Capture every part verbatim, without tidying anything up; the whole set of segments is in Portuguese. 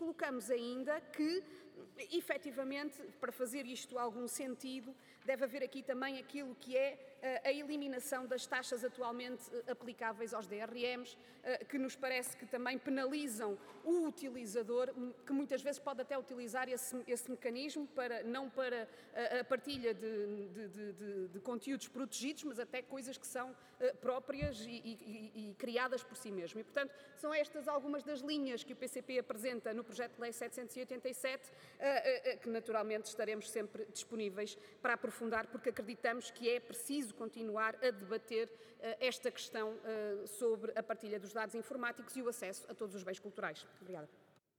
colocamos ainda que, efetivamente, para fazer isto algum sentido, deve haver aqui também aquilo que é a eliminação das taxas atualmente aplicáveis aos D R Ms, que nos parece que também penalizam o utilizador, que muitas vezes pode até utilizar esse, esse mecanismo para, não para a partilha de, de, de, de, de conteúdos protegidos, mas até coisas que são próprias e, e, e criadas por si mesmo. E, portanto, são estas algumas das linhas que o P C P apresenta no projeto de lei setecentos e oitenta e sete, que naturalmente estaremos sempre disponíveis para aprofundar, porque acreditamos que é preciso continuar a debater esta questão sobre a partilha dos dados informáticos e o acesso a todos os bens culturais. Obrigada.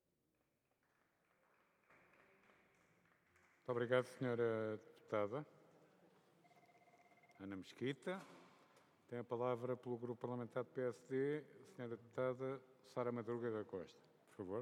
Muito obrigado, senhora Deputada. Ana Mesquita. Tem a palavra pelo Grupo Parlamentar do P S D, a senhora Deputada Sara Madruga da Costa. Por favor.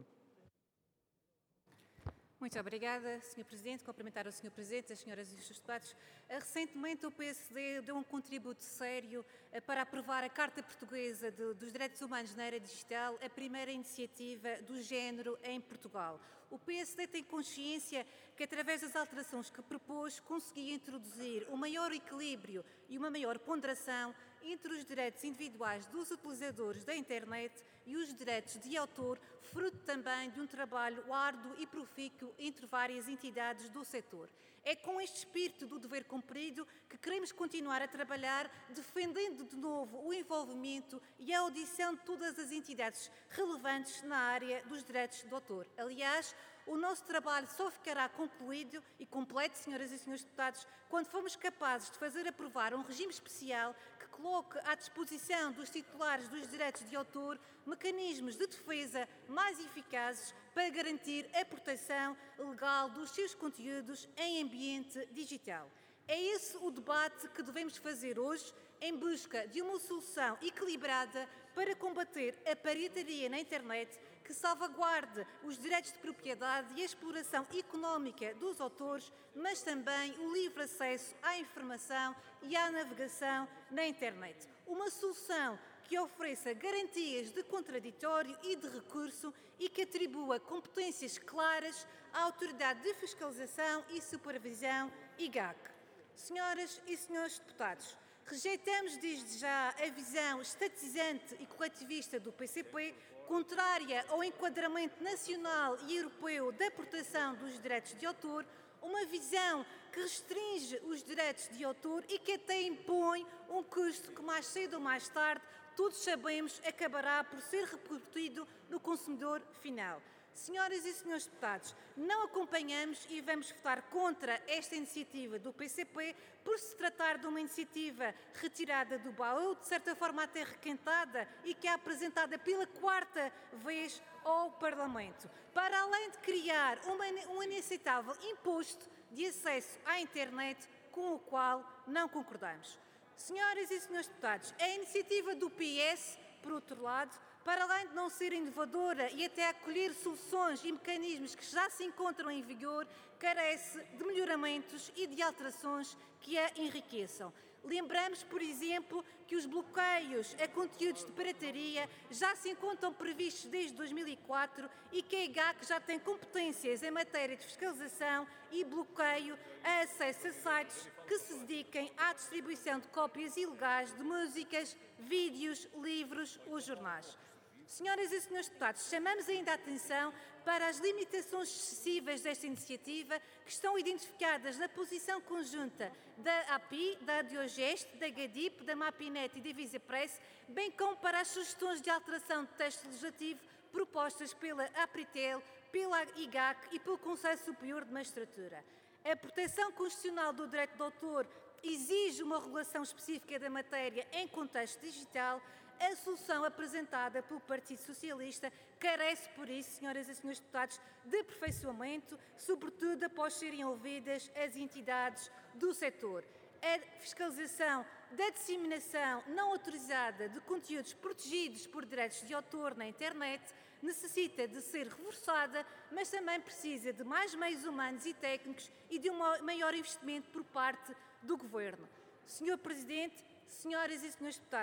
Muito obrigada, senhor Presidente. Cumprimentar o senhor Presidente, as senhoras e os seus deputados. Recentemente, o P S D deu um contributo sério para aprovar a Carta Portuguesa de, dos Direitos Humanos na Era Digital, a primeira iniciativa do género em Portugal. O P S D tem consciência que, através das alterações que propôs, conseguia introduzir um maior equilíbrio e uma maior ponderação entre os direitos individuais dos utilizadores da internet e os direitos de autor, fruto também de um trabalho árduo e profícuo entre várias entidades do setor. É com este espírito do dever cumprido que queremos continuar a trabalhar, defendendo de novo o envolvimento e a audição de todas as entidades relevantes na área dos direitos de autor. Aliás, o nosso trabalho só ficará concluído e completo, senhoras e senhores deputados, quando formos capazes de fazer aprovar um regime especial que coloque à disposição dos titulares dos direitos de autor mecanismos de defesa mais eficazes para garantir a proteção legal dos seus conteúdos em ambiente digital. É esse o debate que devemos fazer hoje, em busca de uma solução equilibrada para combater a pirataria na internet, que salvaguarde os direitos de propriedade e a exploração económica dos autores, mas também o livre acesso à informação e à navegação na internet. Uma solução que ofereça garantias de contraditório e de recurso e que atribua competências claras à Autoridade de Fiscalização e Supervisão, I G A C. Senhoras e senhores deputados, rejeitamos desde já a visão estatizante e coletivista do P C P, contrária ao enquadramento nacional e europeu da proteção dos direitos de autor, uma visão que restringe os direitos de autor e que até impõe um custo que mais cedo ou mais tarde, todos sabemos, acabará por ser repercutido no consumidor final. Senhoras e senhores deputados, não acompanhamos e vamos votar contra esta iniciativa do P C P por se tratar de uma iniciativa retirada do baú, de certa forma até requentada e que é apresentada pela quarta vez ao Parlamento, para além de criar uma, um inaceitável imposto de acesso à internet com o qual não concordamos. Senhoras e senhores deputados, a iniciativa do P S, por outro lado, para além de não ser inovadora e até acolher soluções e mecanismos que já se encontram em vigor, carece de melhoramentos e de alterações que a enriqueçam. Lembramos, por exemplo, que os bloqueios a conteúdos de pirataria já se encontram previstos desde dois mil e quatro e que a I G A C já tem competências em matéria de fiscalização e bloqueio a acesso a sites que se dediquem à distribuição de cópias ilegais de músicas, vídeos, livros ou jornais. Senhoras e senhores deputados, chamamos ainda a atenção para as limitações excessivas desta iniciativa que estão identificadas na posição conjunta da A P I, da Diogeste, da Gadip, da Mapinet e da Visapress, bem como para as sugestões de alteração de texto legislativo propostas pela Apritel, pela I G A C e pelo Conselho Superior de Magistratura. A proteção constitucional do direito de autor exige uma regulação específica da matéria em contexto digital. A solução apresentada pelo Partido Socialista carece, por isso, senhoras e senhores deputados, de aperfeiçoamento, sobretudo após serem ouvidas as entidades do setor. A fiscalização da disseminação não autorizada de conteúdos protegidos por direitos de autor na internet necessita de ser reforçada, mas também precisa de mais meios humanos e técnicos e de um maior investimento por parte do Governo. senhor Presidente, senhoras e senhores deputados,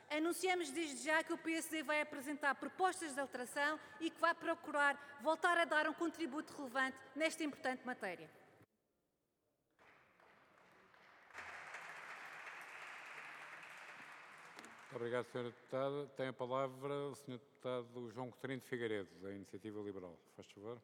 Anunciamos desde já que o P S D vai apresentar propostas de alteração e que vai procurar voltar a dar um contributo relevante nesta importante matéria. Obrigado, senhora Deputada. Tem a palavra o senhor Deputado João Coutinho de Figueiredo, da Iniciativa Liberal. Faz favor.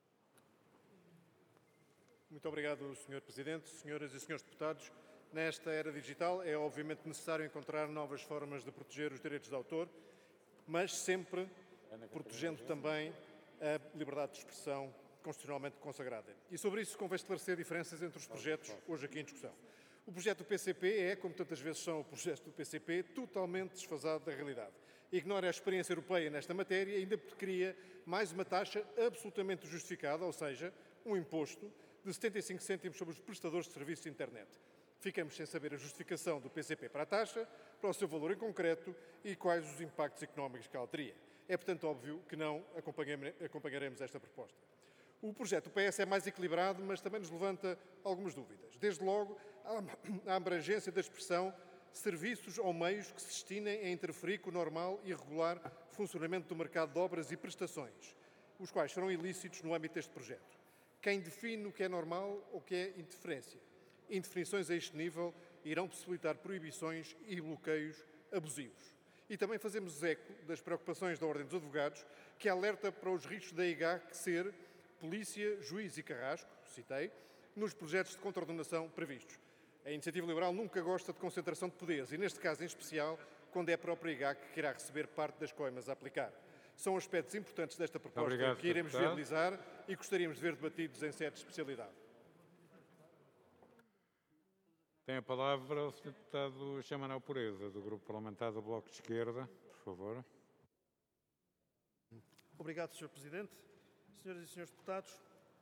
Muito obrigado, senhor Presidente. Senhoras e senhores deputados, nesta era digital é obviamente necessário encontrar novas formas de proteger os direitos de autor, mas sempre protegendo também a liberdade de expressão constitucionalmente consagrada. E sobre isso convém esclarecer diferenças entre os projetos hoje aqui em discussão. O projeto do P C P é, como tantas vezes são o projeto do P C P, totalmente desfasado da realidade. Ignora a experiência europeia nesta matéria e ainda cria mais uma taxa absolutamente justificada, ou seja, um imposto de setenta e cinco cêntimos sobre os prestadores de serviços de internet. Ficamos sem saber a justificação do P C P para a taxa, para o seu valor em concreto e quais os impactos económicos que ela teria. É, portanto, óbvio que não acompanharemos esta proposta. O projeto do P S é mais equilibrado, mas também nos levanta algumas dúvidas. Desde logo, a abrangência da expressão serviços ou meios que se destinem a interferir com o normal e regular funcionamento do mercado de obras e prestações, os quais serão ilícitos no âmbito deste projeto. Quem define o que é normal ou o que é interferência? Indefinições a este nível irão possibilitar proibições e bloqueios abusivos. E também fazemos eco das preocupações da Ordem dos Advogados, que alerta para os riscos da I G A C ser polícia, juiz e carrasco, citei, nos projetos de contraordenação previstos. A Iniciativa Liberal nunca gosta de concentração de poderes e, neste caso em especial, quando é a própria I G A C que irá receber parte das coimas a aplicar. São aspectos importantes desta proposta Obrigado, que iremos deputado. viabilizar e gostaríamos de ver debatidos em sede de especialidade. Tem a palavra o senhor Deputado Chamanel Pureza, do Grupo Parlamentar do Bloco de Esquerda. Por favor. Obrigado, senhor Presidente. Senhoras e senhores deputados,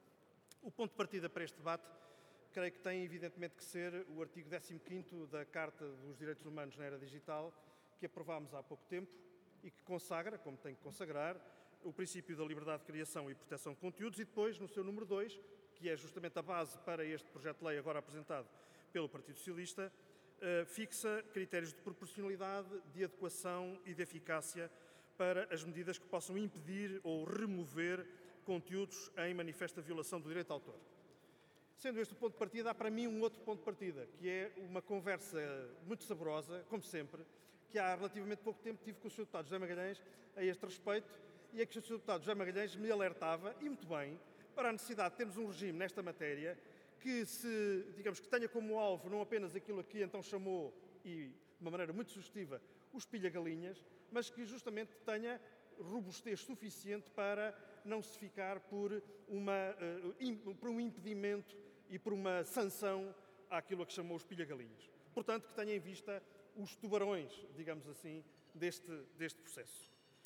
o ponto de partida para este debate creio que tem evidentemente que ser o artigo décimo quinto da Carta dos Direitos Humanos na Era Digital, que aprovámos há pouco tempo e que consagra, como tem que consagrar, o princípio da liberdade de criação e proteção de conteúdos e depois, no seu número dois, que é justamente a base para este projeto de lei agora apresentado pelo Partido Socialista, fixa critérios de proporcionalidade, de adequação e de eficácia para as medidas que possam impedir ou remover conteúdos em manifesta violação do direito de autor. Sendo este o ponto de partida, há para mim um outro ponto de partida, que é uma conversa muito saborosa, como sempre, que há relativamente pouco tempo tive com o senhor Deputado José Magalhães a este respeito, e é que o senhor Deputado José Magalhães me alertava, e muito bem, para a necessidade de termos um regime nesta matéria que, se, digamos, que tenha como alvo não apenas aquilo que então chamou, e de uma maneira muito sugestiva, os pilha-galinhas, mas que justamente tenha robustez suficiente para não se ficar por, uma, uh, por um impedimento e por uma sanção àquilo a que chamou os pilha-galinhas. Portanto, que tenha em vista os tubarões, digamos assim, deste, deste processo.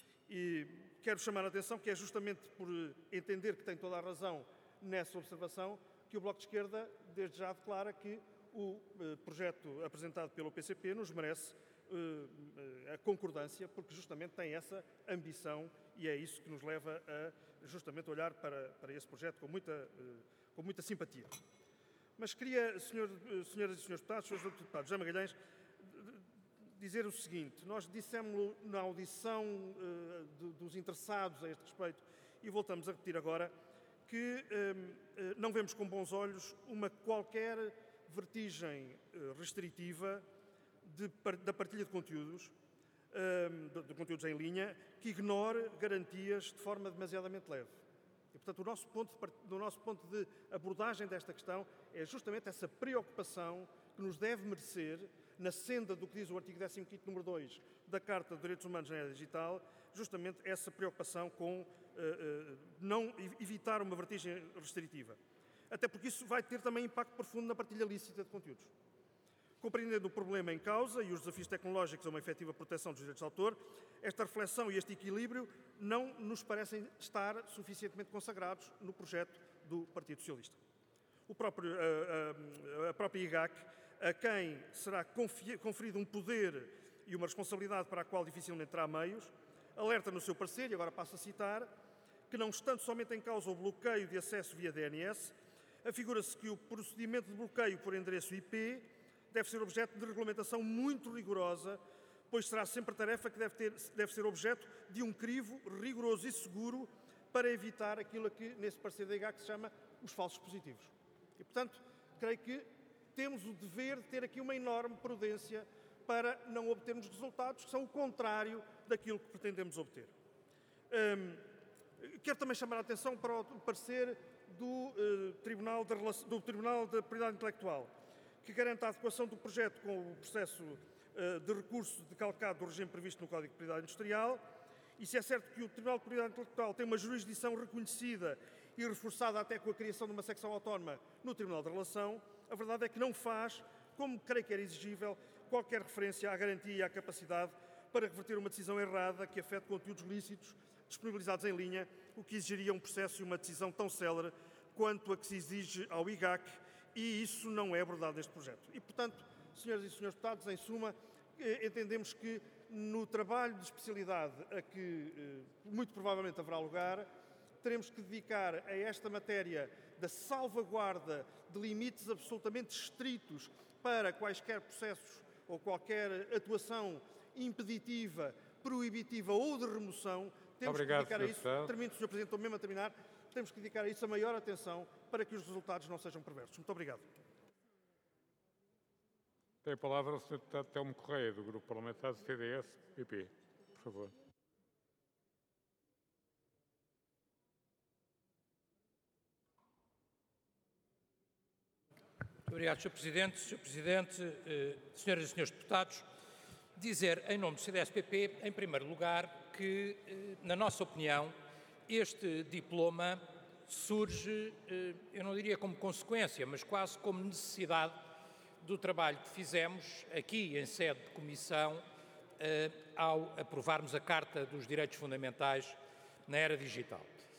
E quero chamar a atenção que é justamente por entender que tem toda a razão nessa observação que o Bloco de Esquerda, desde já, declara que o uh, projeto apresentado pelo P C P nos merece uh, a concordância, porque justamente tem essa ambição e é isso que nos leva a justamente olhar para, para esse projeto com muita, uh, com muita simpatia. Mas queria, senhor, senhoras e senhores deputados, senhores deputados, José Magalhães, dizer o seguinte: nós dissemos na audição uh, do, dos interessados a este respeito e voltamos a repetir agora que uh, não vemos com bons olhos uma qualquer vertigem uh, restritiva de, da partilha de conteúdos, uh, de, de conteúdos em linha, que ignore garantias de forma demasiadamente leve. E, portanto, o nosso ponto de, do nosso ponto de abordagem desta questão é justamente essa preocupação que nos deve merecer, na senda do que diz o artigo décimo quinto, número dois da Carta dos Direitos Humanos na Era Digital, justamente essa preocupação com uh, uh, não evitar uma vertigem restritiva. Até porque isso vai ter também impacto profundo na partilha lícita de conteúdos. Compreendendo o problema em causa e os desafios tecnológicos a uma efetiva proteção dos direitos de autor, esta reflexão e este equilíbrio não nos parecem estar suficientemente consagrados no projeto do Partido Socialista. O próprio, a, a, a própria I G A C, a quem será conferido um poder e uma responsabilidade para a qual dificilmente terá meios, alerta no seu parecer, e agora passo a citar, que não estando somente em causa o bloqueio de acesso via D N S, afigura-se que o procedimento de bloqueio por endereço I P deve ser objeto de regulamentação muito rigorosa, pois será sempre tarefa que deve, ter, deve ser objeto de um crivo rigoroso e seguro para evitar aquilo que nesse parecer da I G A C se chama os falsos positivos. E, portanto, creio que temos o dever de ter aqui uma enorme prudência para não obtermos resultados que são o contrário daquilo que pretendemos obter. Hum, quero também chamar a atenção para o parecer do, uh, Tribunal de, do Tribunal de Propriedade Intelectual, que garante a adequação do projeto com o processo uh, de recurso decalcado do regime previsto no Código de Propriedade Industrial. E se é certo que o Tribunal de Propriedade Intelectual tem uma jurisdição reconhecida e reforçada até com a criação de uma secção autónoma no Tribunal de Relação, a verdade é que não faz, como creio que era exigível, qualquer referência à garantia e à capacidade para reverter uma decisão errada que afete conteúdos lícitos disponibilizados em linha, o que exigiria um processo e uma decisão tão célere quanto a que se exige ao I G A C, e isso não é abordado neste projeto. E, portanto, senhoras e senhores deputados, em suma, entendemos que no trabalho de especialidade a que muito provavelmente haverá lugar, teremos que dedicar a esta matéria da salvaguarda de limites absolutamente estritos para quaisquer processos ou qualquer atuação impeditiva, proibitiva ou de remoção. Temos Obrigado, que dedicar a isso, Deputado. termino, senhor Presidente, estou mesmo a terminar, temos que dedicar a isso a maior atenção para que os resultados não sejam perversos. Muito obrigado. Tem a palavra o senhor Deputado Telmo Correia, do Grupo Parlamentar do C D S P P. Por favor. Muito obrigado, senhor Presidente. senhor Presidente, eh, senhoras e senhores deputados, dizer em nome do C D S P P, em primeiro lugar, que, eh, na nossa opinião, este diploma surge, eh, eu não diria como consequência, mas quase como necessidade do trabalho que fizemos aqui em sede de comissão eh, ao aprovarmos a Carta dos Direitos Fundamentais na era digital.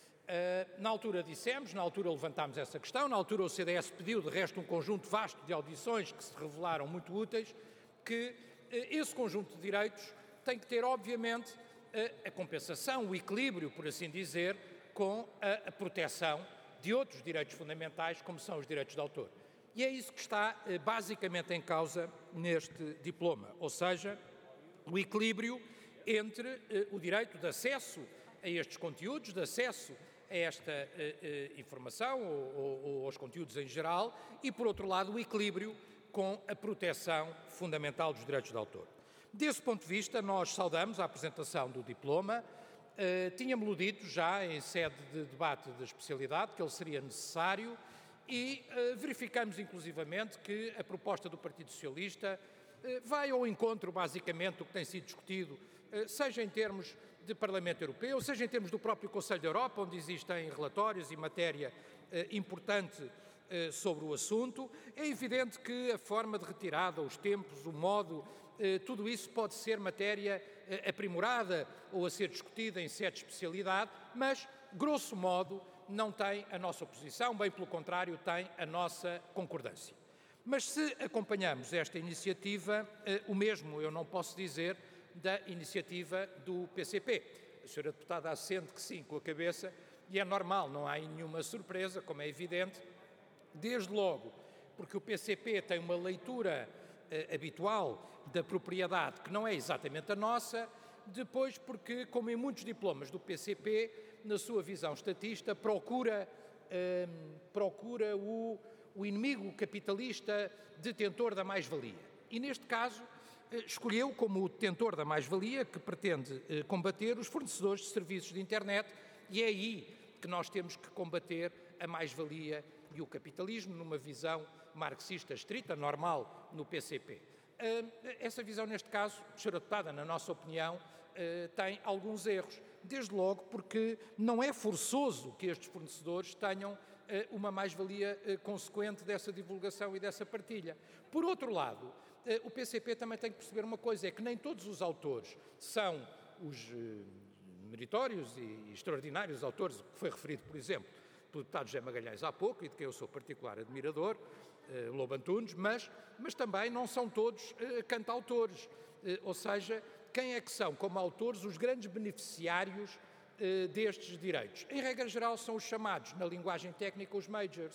Uh, na altura dissemos, na altura levantámos essa questão, na altura o C D S pediu, de resto, um conjunto vasto de audições que se revelaram muito úteis, que uh, esse conjunto de direitos tem que ter, obviamente, uh, a compensação, o equilíbrio, por assim dizer, com a, a proteção de outros direitos fundamentais, como são os direitos de autor. E é isso que está uh, basicamente em causa neste diploma, ou seja, o equilíbrio entre uh, o direito de acesso a estes conteúdos, de acesso a esta uh, uh, informação ou, ou, ou aos conteúdos em geral e, por outro lado, o equilíbrio com a proteção fundamental dos direitos de autor. Desse ponto de vista, nós saudamos a apresentação do diploma. Uh, Tínhamos-lo dito já em sede de debate da especialidade que ele seria necessário e uh, verificamos, inclusivamente, que a proposta do Partido Socialista uh, vai ao encontro, basicamente, do que tem sido discutido, uh, seja em termos de Parlamento Europeu, seja em termos do próprio Conselho da Europa, onde existem relatórios e matéria eh, importante eh, sobre o assunto. É evidente que a forma de retirada, os tempos, o modo, eh, tudo isso pode ser matéria eh, aprimorada ou a ser discutida em sede de especialidade, mas, grosso modo, não tem a nossa oposição, bem pelo contrário, tem a nossa concordância. Mas se acompanhamos esta iniciativa, eh, o mesmo eu não posso dizer da iniciativa do P C P. A senhora deputada assente que sim, com a cabeça, e é normal, não há aí nenhuma surpresa, como é evidente, desde logo, porque o P C P tem uma leitura eh, habitual da propriedade que não é exatamente a nossa, depois porque, como em muitos diplomas do P C P, na sua visão estatista, procura, eh, procura o, o inimigo capitalista detentor da mais-valia. E neste caso, escolheu como o detentor da mais-valia que pretende eh, combater os fornecedores de serviços de internet, e é aí que nós temos que combater a mais-valia e o capitalismo numa visão marxista estrita, normal, no P C P. Eh, essa visão, neste caso, senhora deputada, na nossa opinião, eh, tem alguns erros, desde logo porque não é forçoso que estes fornecedores tenham eh, uma mais-valia eh, consequente dessa divulgação e dessa partilha. Por outro lado, o P C P também tem que perceber uma coisa, é que nem todos os autores são os eh, meritórios e extraordinários autores, que foi referido, por exemplo, pelo deputado José Magalhães há pouco, e de quem eu sou particular admirador, eh, Lobo Antunes, mas, mas também não são todos eh, cantautores, eh, ou seja, quem é que são, como autores, os grandes beneficiários eh, destes direitos? Em regra geral são os chamados, na linguagem técnica, os majors.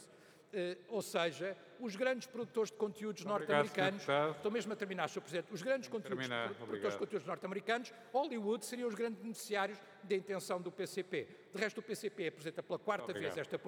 Eh, ou seja, os grandes produtores de conteúdos Obrigado, norte-americanos, senhor Deputado. estou mesmo a terminar, senhor Presidente, os grandes conteúdos, terminar. produtores Obrigado. de conteúdos norte-americanos, Hollywood seriam os grandes beneficiários da intenção do P C P. De resto, o P C P apresenta pela quarta Obrigado. vez esta